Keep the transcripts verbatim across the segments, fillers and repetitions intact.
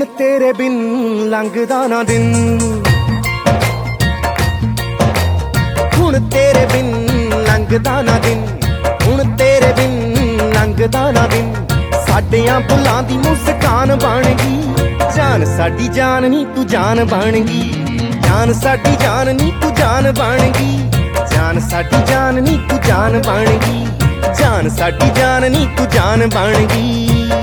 ਹੁਣ ਤੇਰੇ ਬਿਨ ਲੰਘਦਾ ਨਾ ਦਿਨ, ਹੁਣ ਤੇਰੇ ਬਿਨ ਲੰਘਦਾ ਨਾ ਦਿਨ, ਹੁਣ ਤੇਰੇ ਬਿਨ ਲੰਘਦਾ ਨਾ ਦਿਨ। ਸਾਡਿਆਂ ਬੁੱਲਾਂ ਦੀ ਮੁਸਕਾਨ ਬਣ ਗਈ, ਜਾਨ ਸਾਡੀ ਜਾਨ ਨੀ ਤੂੰ ਜਾਨ ਬਣ ਗਈ, ਜਾਨ ਸਾਡੀ ਜਾਨ ਨੀ ਤੂੰ ਜਾਨ ਬਣ ਗਈ, ਜਾਨ ਸਾਡੀ ਜਾਨ ਨੀ ਤੂੰ ਜਾਨ ਬਣ ਗਈ, ਜਾਨ ਸਾਡੀ ਜਾਨ ਨੀ ਤੂੰ ਜਾਨ ਬਣ ਗਈ।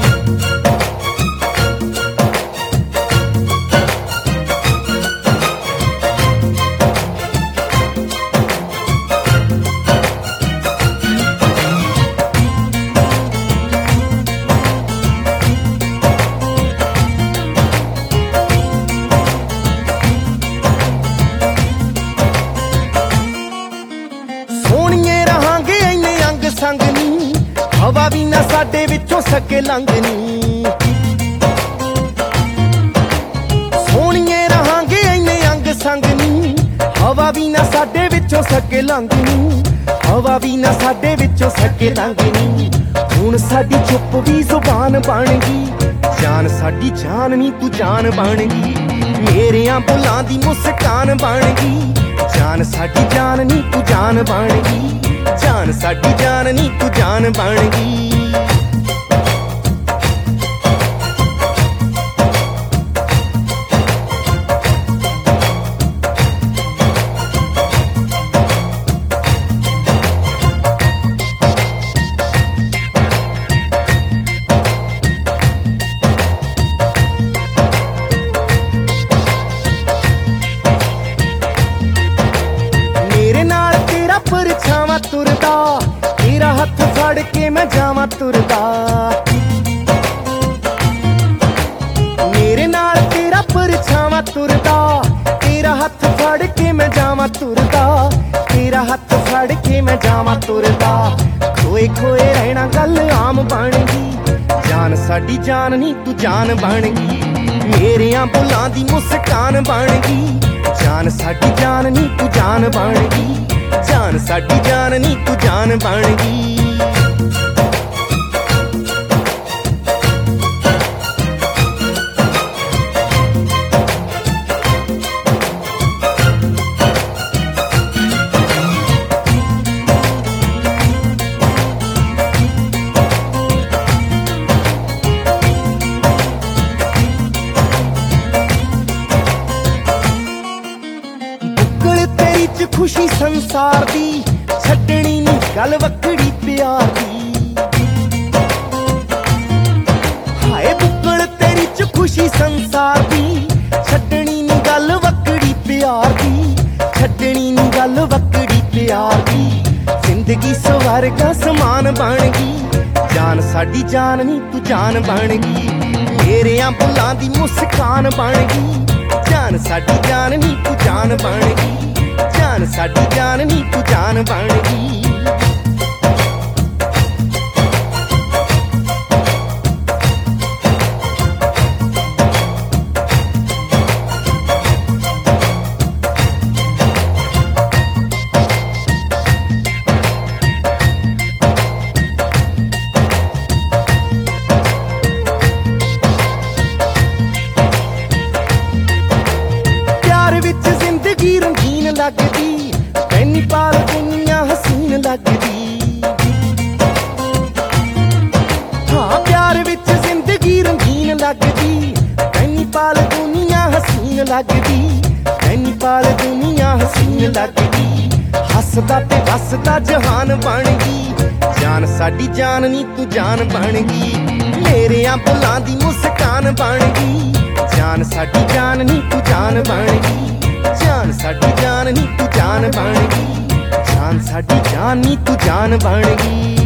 ਸੰਗ ਨੀ ਹਵਾ ਵੀ ਨਾ ਸਾਡੇ ਵਿੱਚੋਂ ਸਕੇ ਲੰਘਨੀ, ਸੋਹਣੀਏ ਰਹਾਂਗੇ ਇੰਨੇ ਅੰਗ ਸੰਗ ਨੀ ਹਵਾ ਵੀ ਨਾ ਸਾਡੇ ਵਿੱਚੋਂ ਸਕੇ ਲੰਘਨੀ, ਹਵਾ ਵੀ ਨਾ ਸਾਡੇ ਵਿੱਚੋਂ ਸਕੇ ਲੰਘਨੀ। ਹੁਣ ਸਾਡੀ ਚੁੱਪ ਵੀ ਜ਼ੁਬਾਨ ਬਣ ਗਈ, ਜਾਨ ਸਾਡੀ ਜਾਨ ਨੀ ਤੂੰ ਜਾਨ ਬਣ ਗਈ, ਮੇਰਿਆਂ ਬੁੱਲਾਂ ਦੀ ਮੁਸਕਾਨ ਬਣ ਗਈ, ਜਾਨ ਸਾਡੀ ਜਾਨ ਨੀ ਤੂੰ ਜਾਨ ਬਣ ਗਈ, ਜਾਨ ਸਾਡੀ ਜਾਨ ਨੀ ਤੂੰ ਜਾਨ ਬਣ ਗਈ। ਮੇਰੇ ਨਾਲ ਤੇਰਾ ਪਰਛਾਵਾਂ ਤੁਰਦਾ, ਤੇਰਾ ਹੱਥ ਫੜ ਕੇ ਮੈਂ ਜਾਵਾਂ ਤੁਰਦਾ, ਮੇਰੇ ਨਾਲ ਤੇਰਾ ਪਰਛਾਵਾਂ ਤੁਰਦਾ, ਤੇਰਾ ਹੱਥ ਫੜ ਕੇ ਮੈਂ ਜਾਵਾਂ ਤੁਰਦਾ, ਤੇਰਾ ਹੱਥ ਫੜ ਕੇ ਮੈਂ ਜਾਵਾਂ ਤੁਰਦਾ। ਖੋਏ ਖੋਏ ਰਹਿਣਾ ਗੱਲ ਆਮ ਬਣ ਗਈ, ਜਾਨ ਸਾਡੀ ਜਾਨ ਨੀ ਤੂੰ ਜਾਨ ਬਣ ਗਈ, ਮੇਰਿਆਂ ਬੁੱਲਾਂ ਦੀ ਮੁਸਕਾਨ ਬਣ ਗਈ, ਜਾਨ ਸਾਡੀ ਜਾਨ ਨੀ ਤੂੰ ਜਾਨ ਬਣ ਗਈ, ਜਾਨ ਸਾਡੀ ਜਾਨ ਨੀ ਤੂੰ ਜਾਨ ਬਣ ਗਈ। ਖੁਸ਼ੀ ਸੰਸਾਰ ਦੀ ਛੱਡਣੀ ਨੀ ਗੱਲ ਵੱਖਰੀ ਪਿਆਰ ਦੀ, ਹਾਏ ਬੁੱਕਲ ਤੇਰੀ ਚ ਖੁਸ਼ੀ ਸੰਸਾਰ ਦੀ ਛੱਡਣੀ ਨੀ ਗੱਲ ਵੱਖਰੀ ਪਿਆਰ ਦੀ, ਛੱਡਣੀ ਨੀ ਗੱਲ ਵੱਖਰੀ ਪਿਆਰ ਦੀ। ਜ਼ਿੰਦਗੀ ਸਵਰਗਾ ਸਮਾਨ ਬਣ ਗਈ, ਜਾਨ ਸਾਡੀ ਜਾਨ ਨੀ ਤੂੰ ਜਾਨ ਬਣ ਗਈ, ਮੇਰਿਆਂ ਬੁੱਲਾਂ ਦੀ ਮੁਸਕਾਨ ਬਣ ਗਈ, ਜਾਨ ਸਾਡੀ ਜਾਨ ਨੀ ਤੂੰ ਜਾਨ ਬਣ ਗਈ, ਜਾਨ ਸਾਡੀ ਜਾਨ ਨੀ ਤੂੰ ਜਾਨ ਬਣ ਗਈ। ਪਿਆਰ ਵਿੱਚ ਜ਼ਿੰਦਗੀ ਰੰਗੀਨ ਲੱਗਦੀ, ਨੈਨੀਤਾਲ ਦੁਨੀਆ ਹਸੀਨ ਲੱਗਦੀ, ਹਾਂ ਪਿਆਰ ਵਿੱਚ ਜ਼ਿੰਦਗੀ ਰੰਗੀਨ ਲੱਗਦੀ, ਨੈਨੀਤਾਲ ਦੁਨੀਆ ਹਸੀਨ ਲੱਗਦੀ, ਨੈਨੀਤਾਲ ਦੁਨੀਆ ਹਸੀਨ ਲੱਗਦੀ। ਹੱਸਦਾ ਤੇ ਵਸਦਾ ਜਹਾਨ ਬਣ ਗਈ, ਜਾਨ ਸਾਡੀ ਜਾਨ ਨੀ ਤੂੰ ਜਾਨ ਬਣ ਗਈ, ਮੇਰਿਆਂ ਬੁੱਲਾਂ ਦੀ ਮੁਸਕਾਨ ਬਣ ਗਈ, ਜਾਨ ਸਾਡੀ ਜਾਨ ਨੀ ਤੂੰ ਜਾਨ ਬਣ ਗਈ, ਜਾਨ ਸਾਡੀ ਜਾਨ ਨੀ ਤੂੰ ਜਾਨ ਬਣ ਗਈ, ਜਾਨ ਸਾਡੀ ਜਾਨ ਨੀ ਤੂੰ ਜਾਨ ਬਣ ਗਈ।